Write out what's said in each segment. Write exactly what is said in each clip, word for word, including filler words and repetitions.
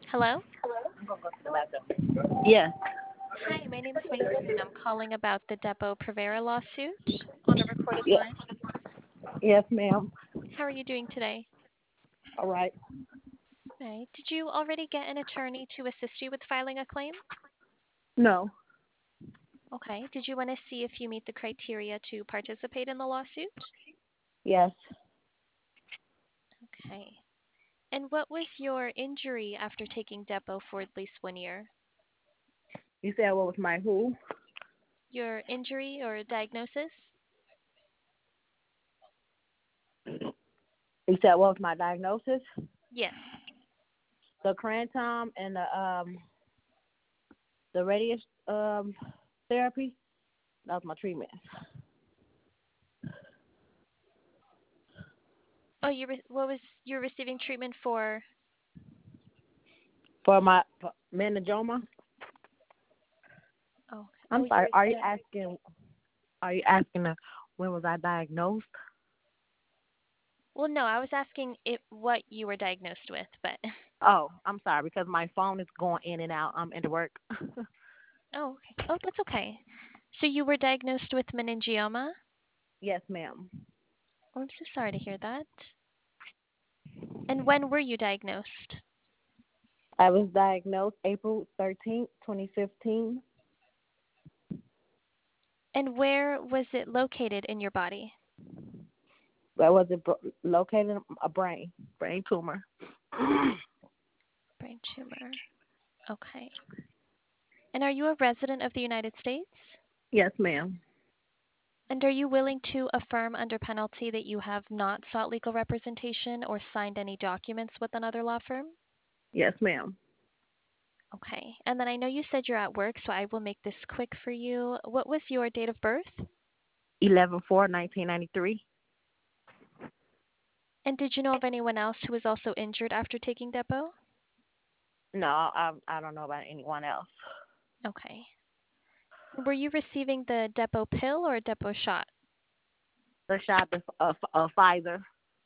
Hello? Yes. Hi, my name is Mason, and I'm calling about the Depo Provera lawsuit on a recorded Yes. line. Yes, ma'am. How are you doing today? All right. Right. Did you already get an attorney to assist you with filing a claim? No. Okay. Did you want to see if you meet the criteria to participate in the lawsuit? Yes. Okay. And what was your injury after taking Depo for at least one year? You said what was my who? Your injury or diagnosis? You said what was my diagnosis? Yes. The crantom and the um the radius um therapy. That was my treatment Oh, you re- what was you're receiving treatment for? for my for meningioma. Oh, oh, I'm you sorry. Are you receiving. asking? Are you asking uh, when was I diagnosed? Well, no, I was asking it what you were diagnosed with, but Oh, I'm sorry because my phone is going in and out. I'm into work. oh, okay. Oh, that's okay. So you were diagnosed with meningioma? Yes, ma'am. Oh, I'm so sorry to hear that. And when were you diagnosed? I was diagnosed April thirteenth, twenty fifteen. And where was it located in your body? Where was it bro- located? A brain, brain tumor. Brain tumor. Okay. And are you a resident of the United States? Yes, ma'am. And are you willing to affirm under penalty that you have not sought legal representation or signed any documents with another law firm? Yes, ma'am. Okay. And then I know you said you're at work, so I will make this quick for you. What was your date of birth? Eleven four nineteen ninety three. And did you know of anyone else who was also injured after taking Depo? No, I I don't know about anyone else. Okay. Were you receiving the Depo pill or a Depo shot? The shot of uh, uh, Pfizer.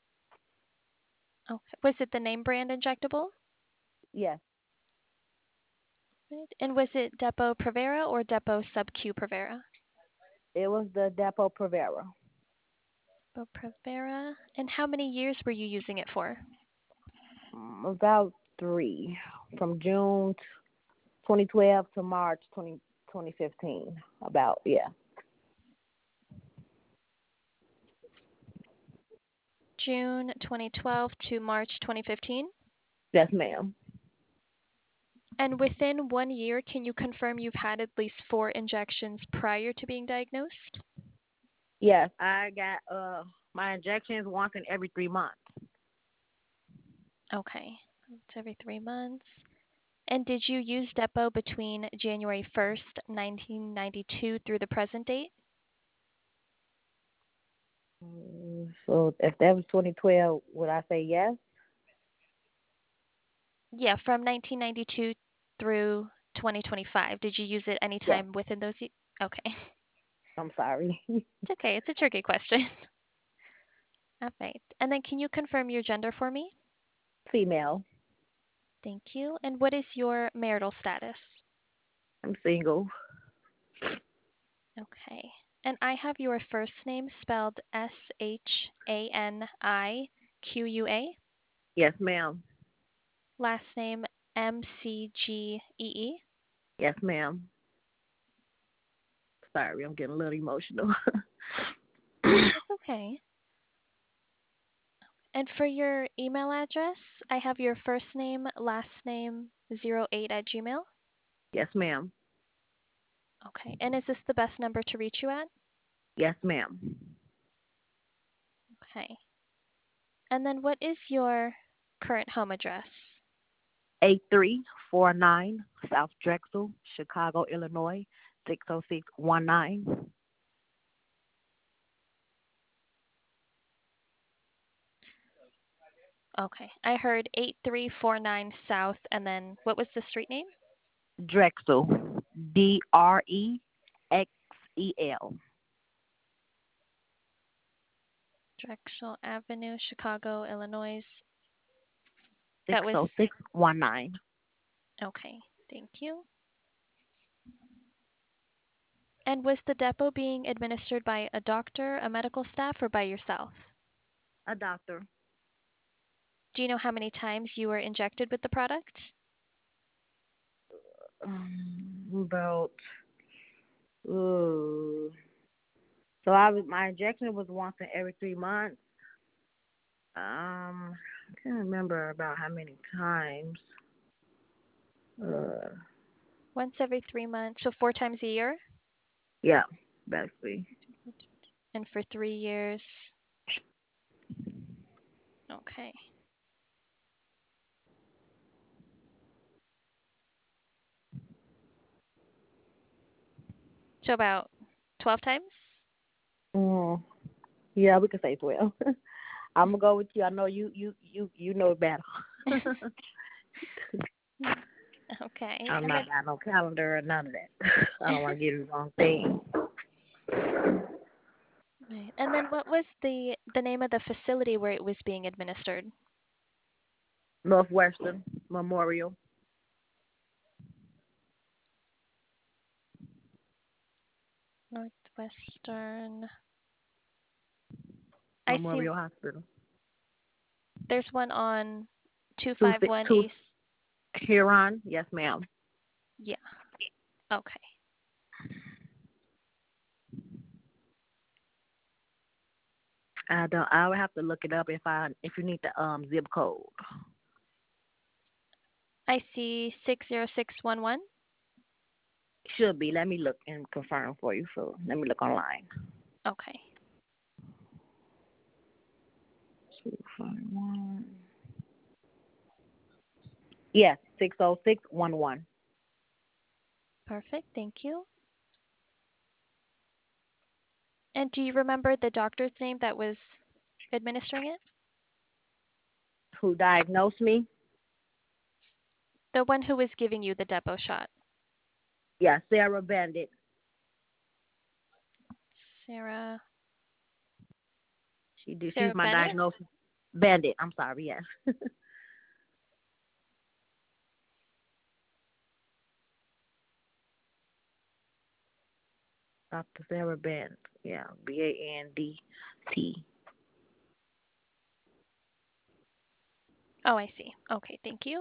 Okay. Was it the name brand injectable? Yes, Right. And was it Depo Provera or Depo Sub-Q Provera? it was the Depo Provera. Depo Provera. And how many years were you using it for? Mm, About three, from June twenty twelve to March twenty twenty fifteen. About yeah. June twenty twelve to March twenty fifteen? Yes, ma'am. And within one year, can you confirm you've had at least four injections prior to being diagnosed? Yes, I got uh my injections once in every three months. Okay. It's every three months. And did you use Depo between January first, nineteen ninety-two through the present date? Mm, So if that was twenty twelve, would I say yes? Yeah, from nineteen ninety-two through twenty twenty-five. Did you use it Yes. anytime within those? ye- Okay. I'm sorry. It's okay. It's a tricky question. All right. And then can you confirm your gender for me? Female. Thank you. And what is your marital status? I'm single. Okay. And I have your first name spelled S H A N I Q U A, Yes, ma'am. last name M C G E E. Yes, ma'am. Sorry, I'm getting a little emotional. That's okay. And for your email address, I have your first name, last name, zero eight at Gmail. Yes, ma'am. Okay. And is this the best number to reach you at? Yes, ma'am. Okay. And then what is your current home address? Eight three four nine South Drexel, Chicago, Illinois, six oh six one nine. Okay. I heard eight three four nine South, and then what was the street name? Drexel. D R E X E L. Drexel Avenue, Chicago, Illinois. Six That was oh six one nine. Okay, thank you. And was the depot being administered by a doctor, a medical staff, or by yourself? A doctor. Do you know how many times you were injected with the product? Um, about uh, so I was my injection was once in every three months. Um, I can't remember about how many times. Uh, Once every three months, so four times a year? yeah, basically. And for three years. Okay. So about twelve times? Mm, yeah, we can say twelve. I'm gonna go with you. I know you you you you know it better. Okay. I'm And not then got no calendar or none of that. I don't want to get the wrong thing. right. And then what was the the name of the facility where it was being administered? Northwestern Memorial Northwestern. I see Memorial Hospital. there's one on Two six two five one two East. Huron. Yes, ma'am. Yeah. Okay. I don't. I would have to look it up if I if you need the um zip code. I see six zero six one one. Should be. Let me look and confirm for you. So let me look online. Okay. Two five one. Yes, six zero six one one. Perfect. Thank you. And do you remember the doctor's name that was administering it? Who diagnosed me? The one who was giving you the depot shot. Yeah, Sarah Bandit. Sarah. She did. She's Sarah my Bennett? diagnosis. Bandit. I'm sorry. Yes. Doctor Sarah Bandit. Yeah, B A N D T. Oh, I see. Okay, thank you.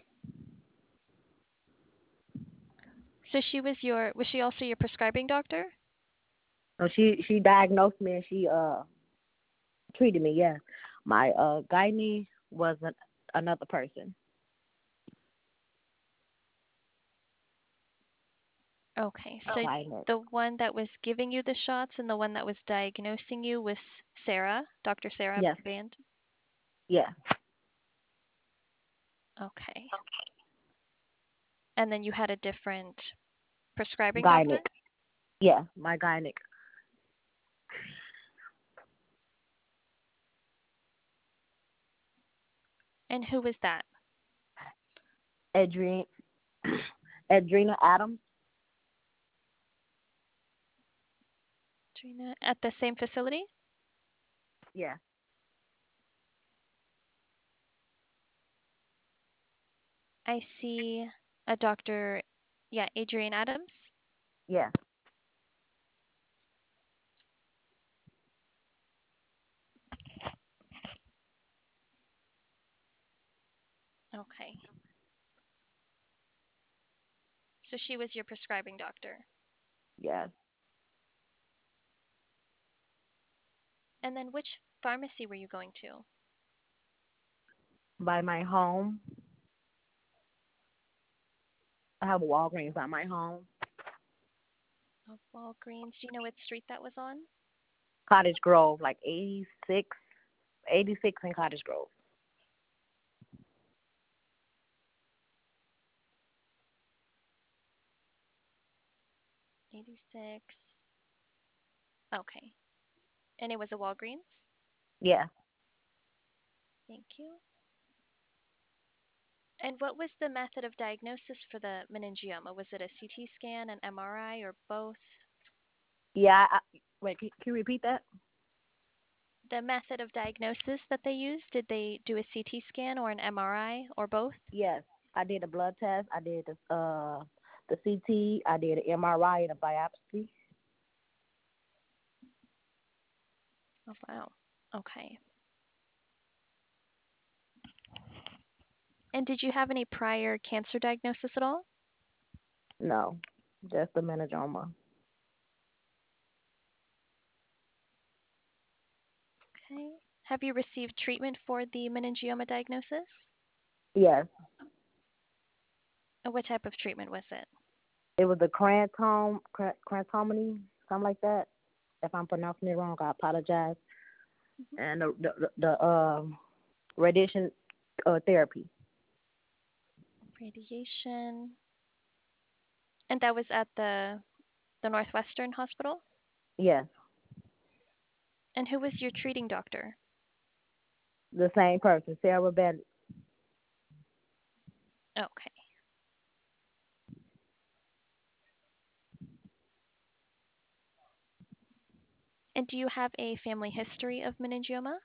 So she was your was she also your prescribing doctor? So she she diagnosed me and she uh treated me. Yes, my uh gynae was an, another person. Okay. Oh. So Gynae. the one that was giving you the shots and the one that was diagnosing you was Sarah, doctor Sarah Yes. Band. Yes. Okay. And then you had a different prescribing doctor? Gynae. Yeah, my gynae. And who was that? Adrian. Adrena Adams. Trina at the same facility? Yeah. I see a doctor, yeah, Adrian Adams. Yeah. Okay. So she was your prescribing doctor. Yes. And then which pharmacy were you going to? By my home. I have a Walgreens by my home. Oh, Walgreens. Do you know what street that was on? Cottage Grove, like eighty-six, eighty-six in Cottage Grove. eighty-six. Okay. And it was a Walgreens? Yeah. Thank you. And what was the method of diagnosis for the meningioma? Was it a C T scan, an M R I, or both? Yeah. I, wait, can, can you repeat that? The method of diagnosis that they used, did they do a C T scan or an M R I or both? Yes. I did a blood test. I did the uh the C T. I did an M R I and a biopsy. Oh, wow. Okay. And did you have any prior cancer diagnosis at all? No, just the meningioma. Okay. Have you received treatment for the meningioma diagnosis? Yes, Uh, What type of treatment was it? it was the crantom, cran- crantomony, something like that. If I'm pronouncing it wrong, I apologize. And the the, the, the um radiation uh, therapy. Radiation. And that was at the the Northwestern Hospital? Yes, And who was your treating doctor? the same person, Sarah Bennett. Okay. And do you have a family history of meningioma?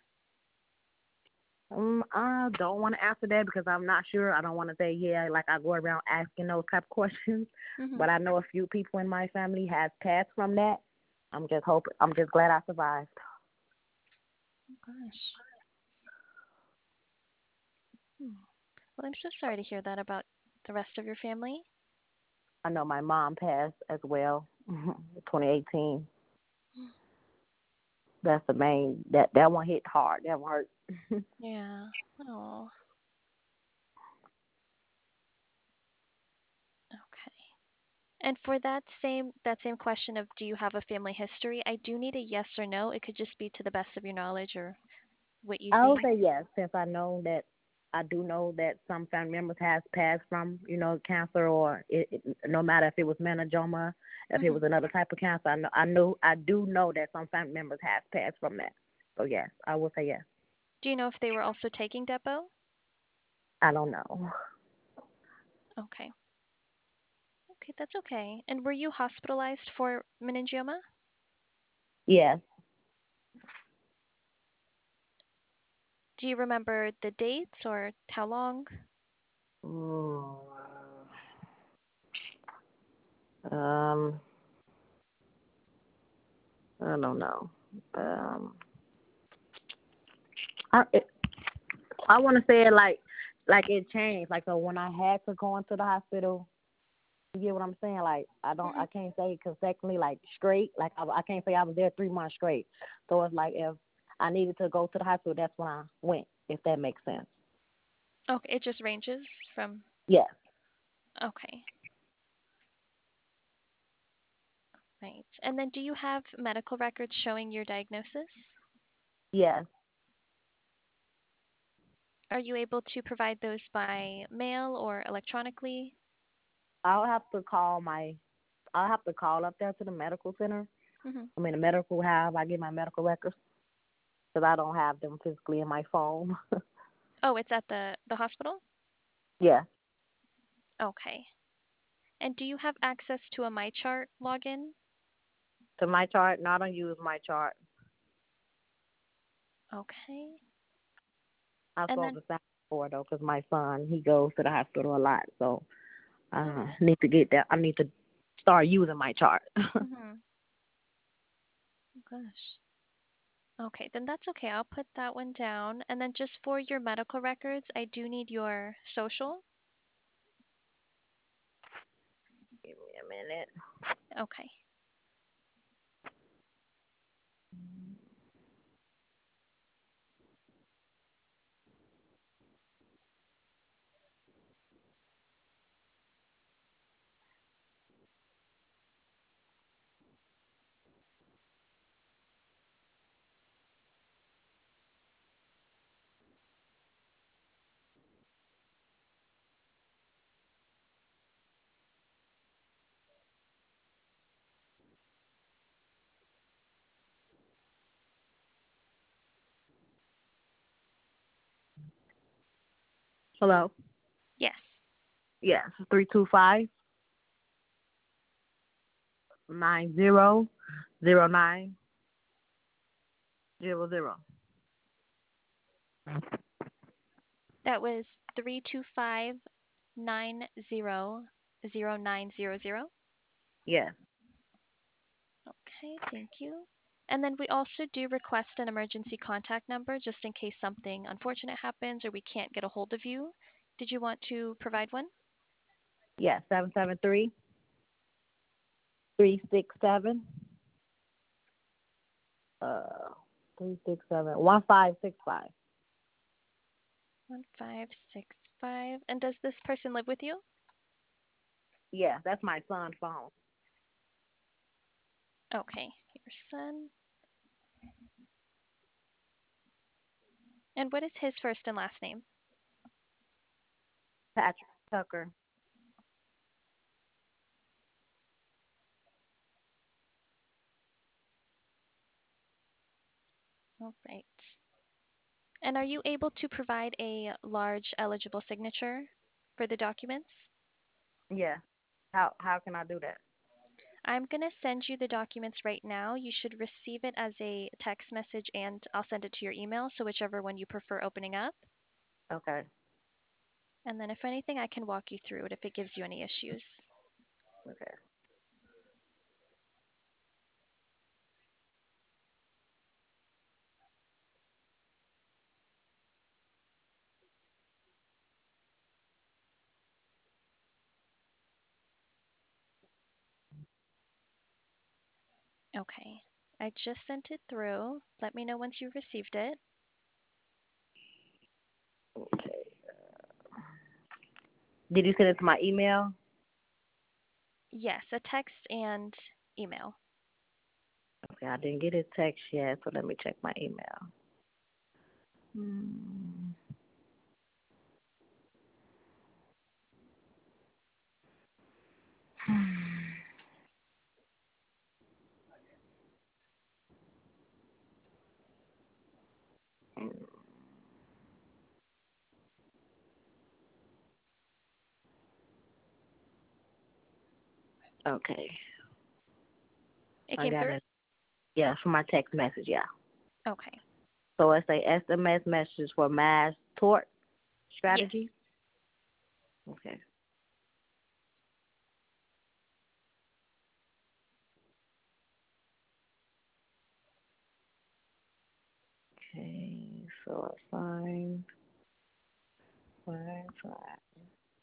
Um, I don't want to answer that because I'm not sure. I don't want to say yeah, like I go around asking those type of questions. Mm-hmm. But I know a few people in my family has passed from that. I'm just hoping. I'm just glad I survived. Oh, gosh. Hmm. Well, I'm so sorry to hear that about the rest of your family. I know my mom passed as well, twenty eighteen. That's the main. That that one hit hard. That one hurt. Yeah. Oh, okay. And for that same that same question of do you have a family history, I do need a yes or no. It could just be to the best of your knowledge or what you I would think. say yes, since I know that I do know that some family members has passed from, you know, cancer, or it, it, no matter if it was meningioma, if it Hmm. was another type of cancer. I know, I know, I do know that some family members has passed from that. So yes, I will say yes. Do you know if they were also taking Depo? I don't know. Okay. Okay, that's okay. And were you hospitalized for meningioma? Yes. Do you remember the dates or how long? Mm, um, I don't know. Um, I it, I want to say it like like it changed. Like so, when I had to go into the hospital. You get what I'm saying? Like I don't, Hmm. I can't say consecutively like straight. Like I, I can't say I was there three months straight. So it's like if I needed to go to the hospital, that's when I went. If that makes sense. Okay, it just ranges from. Yes, Okay, right. And then do you have medical records showing your diagnosis? yes. Are you able to provide those by mail or electronically? I'll have to call my. I'll have to call up there to the medical center. Hmm. I mean, the medical have. I get my medical records because I don't have them physically in my phone. Oh, it's at the the hospital? Yes. Okay. And do you have access to a MyChart login? To my chart, not don't use my chart. Okay. I And supposed then, to sign for it though, because my son he goes to the hospital a lot, so oh, I need to get that. I need to start using my chart. mm-hmm. Oh, gosh. Okay, then that's okay. I'll put that one down. And then just for your medical records, I do need your social. Give me a minute. Okay. Hello. Yes. Yes, three two five nine zero zero nine zero zero. That was three two five. nine zero zero nine zero zero. Yes. Okay, thank you. And then we also do request an emergency contact number just in case something unfortunate happens or we can't get a hold of you. Did you want to provide one? Yes. Seven seven three three six seven uh three six seven one five six five. one five six five. And does this person live with you? Yeah, that's my son's phone. Okay, your son. And what is his first and last name? Patrick Tucker. All right. And are you able to provide a large eligible signature for the documents? Yeah. How how can I do that? I'm going to send you the documents right now. You should receive it as a text message and I'll send it to your email. So, whichever one you prefer opening up. Okay. And then, if anything, I can walk you through it if it gives you any issues. Okay. Okay. I just sent it through. Let me know once you've received it. Okay. Did you send it to my email? Yes, a text and email. Okay, I didn't get a text yet, so let me check my email. Hmm. Okay, It I came got through? it. Yeah, for my text message. Yeah. Okay. So it's a S M S message for mass tort Yes. strategy. Okay. Okay. So fine, fine, fine.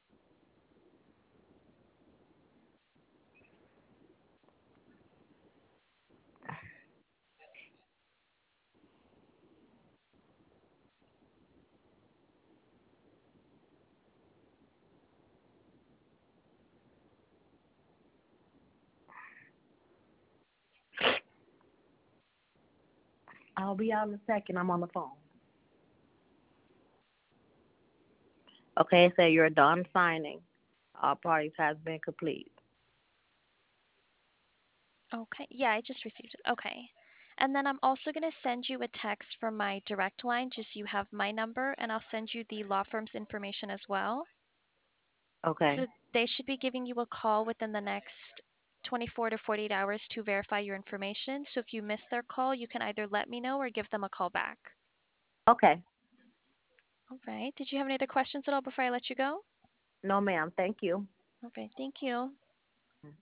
I'll be out in a second. I'm on the phone. Okay, so you're done signing. All parties has been complete. Okay. Yeah, I just received it. Okay. And then I'm also going to send you a text from my direct line, just so you have my number, and I'll send you the law firm's information as well. Okay. So they should be giving you a call within the next twenty-four to forty-eight hours to verify your information. So if you miss their call, you can either let me know or give them a call back. Okay. All right. Did you have any other questions at all before I let you go? No, ma'am. Thank you. Okay. Thank you.